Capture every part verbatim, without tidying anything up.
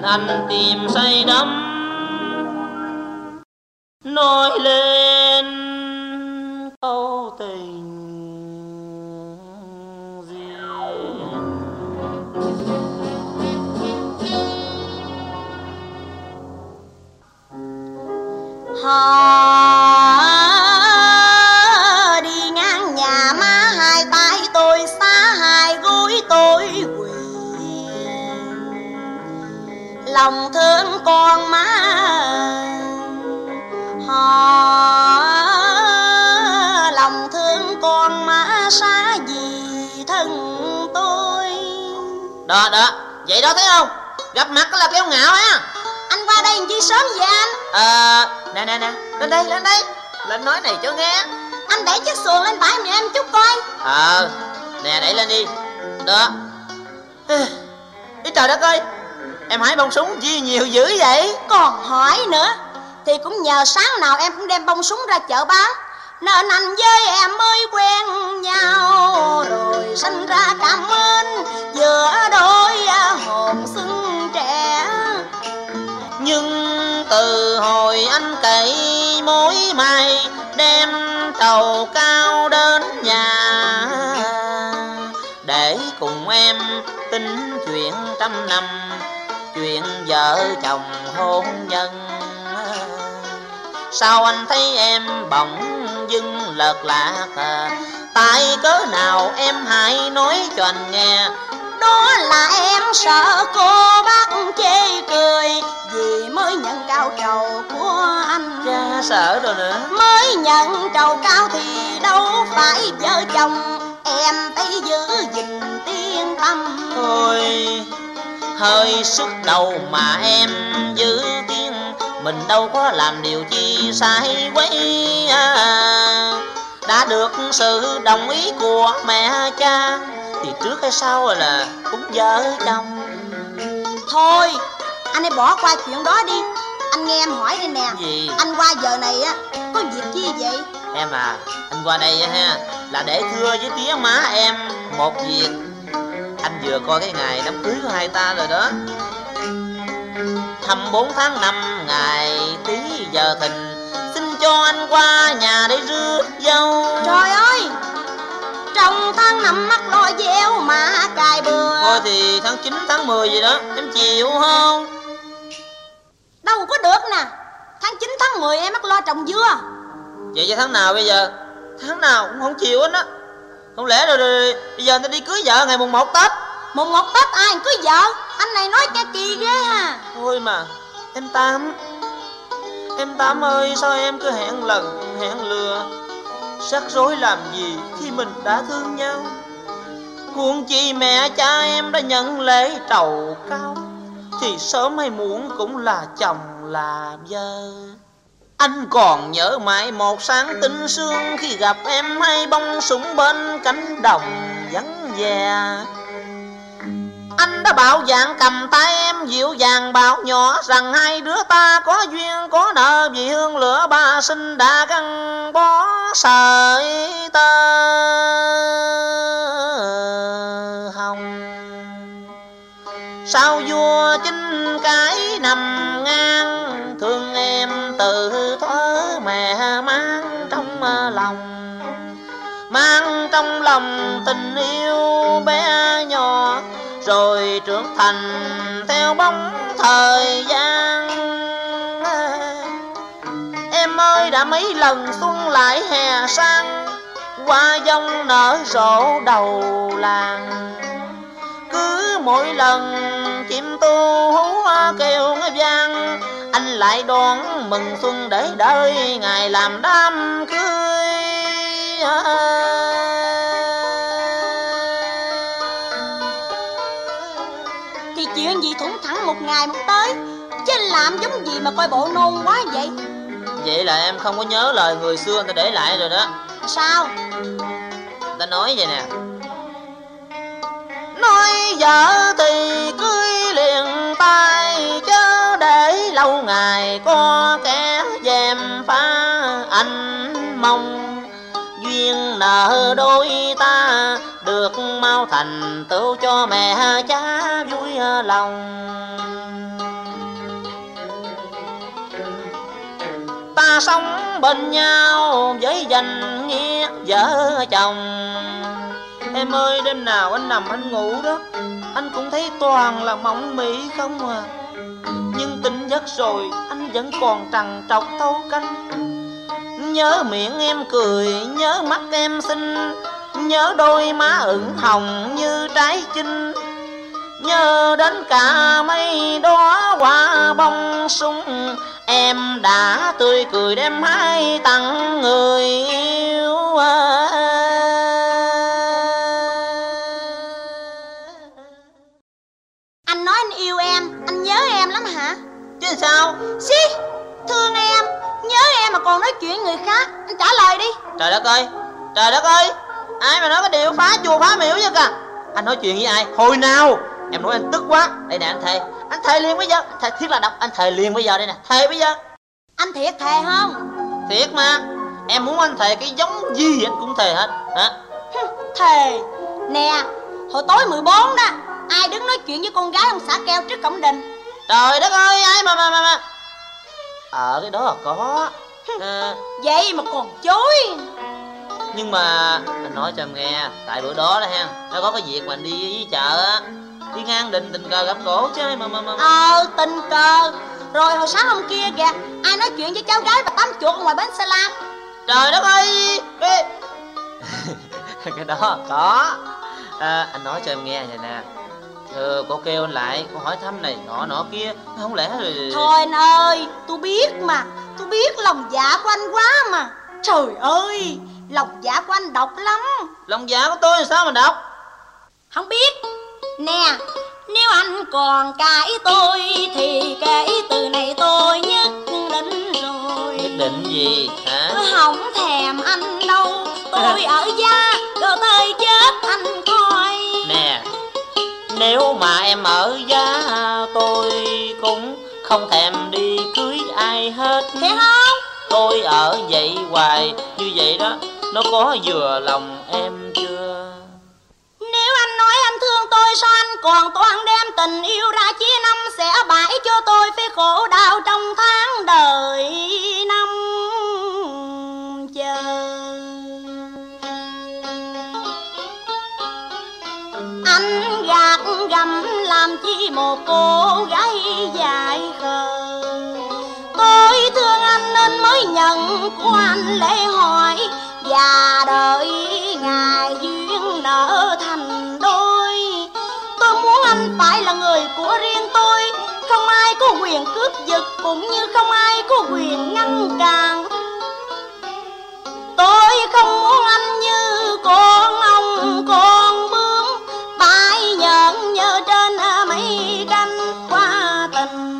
anh tìm say đắm nói lên câu tình duyên. Họ đi ngang nhà má, hai tay tôi xá, hai gối tôi quỳ, lòng thương con má. Họ lòng thương con má xa vì thân tôi. Đó đó, vậy đó thấy không? Gặp mặt là kêu ngạo á. Anh qua đây làm chi sớm vậy anh? Ờ, nè nè nè, lên đây, lên đây, lên nói này cho nghe. Anh đẩy chiếc xuồng lên bãi mẹ em chút coi. Ờ, nè đẩy lên đi. Đó. Ý trời đất ơi, em hái bông súng chi nhiều dữ vậy? Còn hỏi nữa, thì cũng nhờ sáng nào em cũng đem bông súng ra chợ bán, nên anh với em mới quen nhau, rồi sinh ra cảm ơn giữa đôi hồn xuân trẻ. Nhưng từ hồi anh cậy mối mai, đem trầu cao đến nhà, để cùng em tính chuyện trăm năm, chuyện vợ chồng hôn nhân. Sao anh thấy em bỗng dưng lợt lạc, tại cớ nào em hãy nói cho anh nghe. Đó là em sợ cô bác chê cười, vì mới nhận cao trầu của anh. Cha sợ rồi nữa. Mới nhận trầu cao thì đâu phải vợ chồng, em phải giữ gìn tiếng tâm. Thôi hơi sức đầu mà em giữ tiếng, mình đâu có làm điều chi sai quấy. À, đã được sự đồng ý của mẹ cha thì trước hay sau rồi là cũng vợ chồng. Thôi anh hãy bỏ qua chuyện đó đi. Anh nghe em hỏi đây nè. Gì? Anh qua giờ này á có việc chi vậy? Em à, anh qua đây ha là để thưa với tía má em một việc. Anh vừa coi cái ngày đám cưới của hai ta rồi đó. Thăm bốn tháng năm ngày tí giờ thìn, xin cho anh qua nhà để rước dâu. Trời ơi, trong tháng năm mắc lo gieo mà cài bừa. Thôi thì tháng chín tháng mười gì đó, em chịu không? Đâu có được nè, tháng chín tháng mười em mắc lo trồng dưa. Vậy cho tháng nào bây giờ? Tháng nào cũng không chịu hết á. Không lẽ rồi, rồi bây giờ người ta đi cưới vợ ngày mùng một Tết? Mùng một Tết ai cưới vợ? Anh này nói cái kỳ ghê ha. Thôi mà, em Tám, em Tám ơi, sao em cứ hẹn lần, hẹn lừa, rắc rối làm gì khi mình đã thương nhau. Huống chi mẹ cha em đã nhận lễ trầu cao, thì sớm hay muộn cũng là chồng là vợ. Anh còn nhớ mãi một sáng tinh sương, khi gặp em hay bông súng bên cánh đồng vắng vẻ. Anh đã bảo dạng cầm tay em dịu dàng bảo nhỏ rằng hai đứa ta có duyên có nợ, vì hương lửa ba sinh đã gắn bó sợi tơ hồng. Sao vua chính cái nằm ngang, thương em từ thuở mẹ mang trong lòng, mang trong lòng tình yêu bé nhỏ, rồi trưởng thành theo bóng thời gian. Em ơi, đã mấy lần xuân lại hè sang, hoa dông nở rộ đầu làng. Cứ mỗi lần chim tu hú kêu nghe vang, anh lại đón mừng xuân để đợi ngày làm đám cưới. Thì chuyện gì thủng thẳng một ngày một tới, chứ làm giống gì mà coi bộ nôn quá vậy. Vậy là em không có nhớ lời người xưa người ta để lại rồi đó. Sao? Người ta nói vậy nè: nói vợ thì cưới liền tay, chớ để lâu ngày có kẻ dèm pha. Anh mong duyên nợ đôi ta được mau thành tựu cho mẹ cha vui lòng. ta sống bên nhau với danh nghĩa vợ chồng. Em ơi, đêm nào anh nằm anh ngủ đó, anh cũng thấy toàn là mộng mị không à. Nhưng tỉnh giấc rồi anh vẫn còn trằn trọc thâu canh. Nhớ miệng em cười, nhớ mắt em xinh, nhớ đôi má ửng hồng như trái chinh, nhớ đến cả mấy đóa hoa bông sung. Em đã tươi cười đem hai tặng người yêu. Anh nói anh yêu em, anh nhớ em lắm hả? Chứ sao? Xí, thương em, nhớ em mà còn nói chuyện người khác. Anh trả lời đi. Trời đất ơi, trời đất ơi, ai mà nói cái điều phá chùa phá miễu vậy cả? Anh nói chuyện với ai? Hồi nào? Em nói anh tức quá. Đây nè, anh thề, anh thề liền bây giờ. Anh thề thiệt là độc, anh thề liền bây giờ đây nè, thề bây giờ. Anh thiệt thề không? Thiệt mà. Em muốn anh thề cái giống gì anh cũng thề hết hả? Thề. Nè, hồi tối mười bốn đó, ai đứng nói chuyện với con gái ông xã keo trước cổng đình? Trời đất ơi, ai mà mà mà mà ở cái đó là có à, vậy mà còn chối. nhưng mà anh nói cho em nghe, tại bữa đó đó ha, nó có cái việc mà anh đi với chợ á, đi ngang đình tình cờ gặp gỗ chứ mà mà mà ờ tình cờ. Rồi hồi sáng hôm kia kìa, ai nói chuyện với cháu gái và tám chuột ở ngoài bến xe lam? Trời đất ơi, cái cái đó có à, anh nói cho em nghe vậy nè. Ừ, cô kêu anh lại, cô hỏi thăm này nọ nọ kia, không lẽ rồi... Thôi anh ơi, tôi biết mà, tôi biết lòng dạ của anh quá mà. Trời ơi, lòng dạ của anh độc lắm. Lòng dạ của tôi làm sao mà độc? Không biết. Nè, nếu anh còn cãi tôi thì kể từ này tôi nhất định rồi. Nhất định gì hả? Tôi không thèm anh đâu, tôi ở gia, rồi tới chết anh coi. Nè, nếu mà em ở giá tôi cũng không thèm đi cưới ai hết. Thế không? Tôi ở vậy hoài như vậy đó, nó có vừa lòng em chưa? Nếu anh nói anh thương tôi, sao anh còn toàn đem tình yêu ra chia năm xẻ bãi cho tôi phải khổ đau trong tháng đời năm chờ. Anh gạt gầm làm chi một cô gái dại khờ. Tôi thương anh nên mới nhận của anh lễ hỏi, và đợi ngày duyên nợ thành đôi. Tôi muốn anh phải là người của riêng tôi, không ai có quyền cướp giật cũng như không ai có quyền ngăn cản. Tôi không muốn anh như con ong con bướm bay nhợn nhơ trên mấy cánh hoa tình.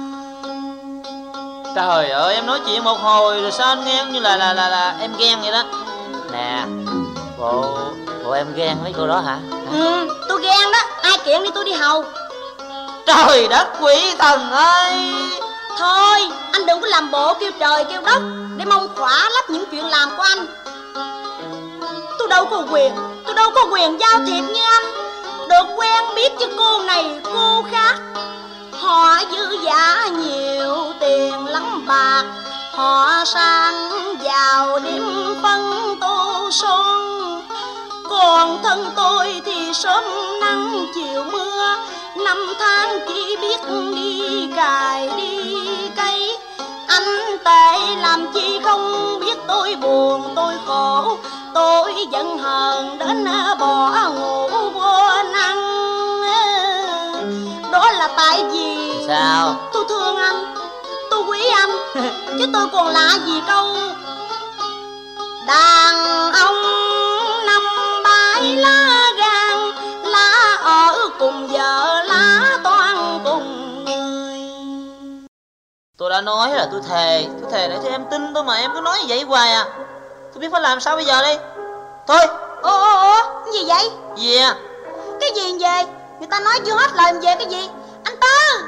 Trời ơi, em nói chuyện một hồi rồi sao anh nghe như là là là là em ghen vậy đó. Nè, bộ bộ em ghen mấy cô đó hả? hả? Ừ, tôi ghen đó, ai kiện đi tôi đi hầu. Trời đất quỷ thần ơi. Thôi, anh đừng có làm bộ kêu trời kêu đất để mong khỏa lấp những chuyện làm của anh. Tôi đâu có quyền, tôi đâu có quyền giao thiệp như anh, được quen biết với cô này cô khác. Họ dư giả nhiều tiền lắm bạc, họ sang giàu điểm phân tô son. Còn thân tôi thì sớm nắng chiều mưa, năm tháng chỉ biết đi cài đi cây. Anh tệ làm chi không biết tôi buồn tôi khổ, tôi giận hờn đến bỏ ngủ quên ăn. Đó là tại vì sao? Tôi thương anh, tôi quý anh, chứ tôi còn lạ gì câu đàn ông năm bãi lá gan, lá ở cùng vợ lá toan cùng người. Tôi đã nói là tôi thề, tôi thề để cho em tin tôi mà em cứ nói như vậy hoài à. Tôi biết phải làm sao bây giờ đây. Thôi. Ồ ồ ồ, cái gì vậy? Gì à? Cái gì về? Người ta nói chưa hết lời về cái gì? Anh Tư.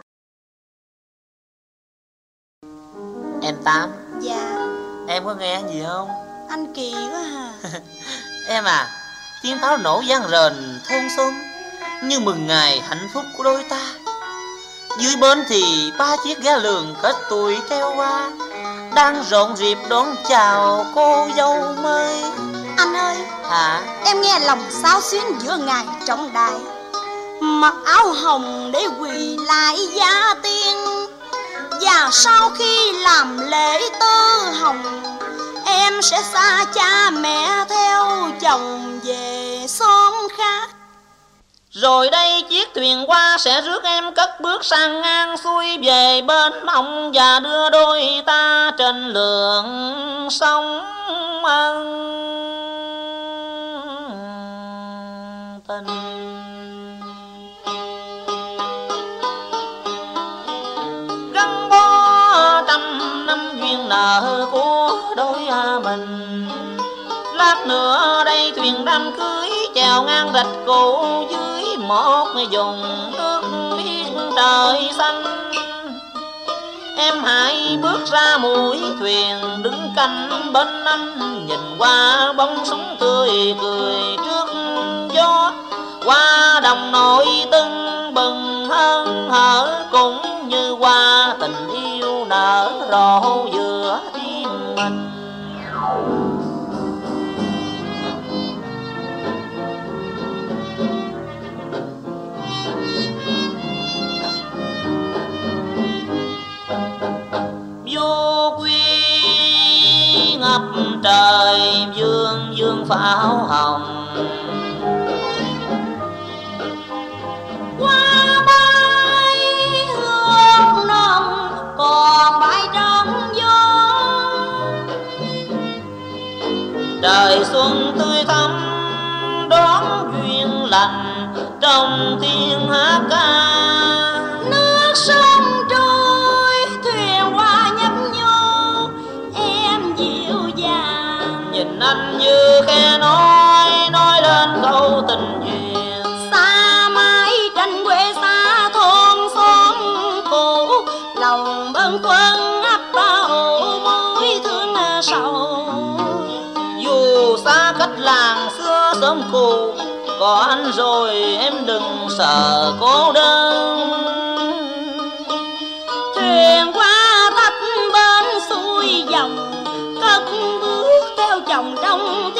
Em Tám. Dạ. Em có nghe gì không? Anh kỳ quá hà. Em à, tiếng pháo nổ vang rền thôn xóm như mừng ngày hạnh phúc của đôi ta. Dưới bến thì ba chiếc ghe lường kết tuổi treo qua, đang rộn rịp đón chào cô dâu mới. Anh ơi, Hả? em nghe lòng xao xuyến giữa ngày trọng đại, mặc áo hồng để quỳ lại gia tiên. Và sau khi làm lễ tơ hồng, em sẽ xa cha mẹ theo chồng về xóm khác. Rồi đây chiếc thuyền qua sẽ rước em cất bước sang ngang xuôi về bên ông, và đưa đôi ta trên lượng sông ân tình. Gắn bó trăm năm duyên nợ của đôi mình. Lát nữa đây thuyền đám cưới chèo ngang rạch cổ dưới một vùng nước biếc trời xanh. Em hãy bước ra mũi thuyền đứng cạnh bên anh, nhìn qua bóng súng tươi cười trước gió. Qua đồng nội tưng bừng hơn hở, cũng như qua tình yêu nở rộ giữa tim mình. Vô quy ngập trời dương dương pháo hồng, Qua bãi hương nồng còn bãi trống gió. trời xuân tươi thắm đón duyên lành trong tiếng hát ca. Nước sông trôi thuyền qua nhấp nhô, em dịu dàng Nhìn anh như khe nói nói lên câu tình duyên. xa mãi tranh quê xa thôn xóm cũ, lòng bâng khuâng ấp bao mối thương sầu. Dù xa cách làng xưa sớm cũ, có anh rồi em đừng sợ cô đơn. Thuyền qua thấp bên xuôi dòng, cất bước theo chồng trong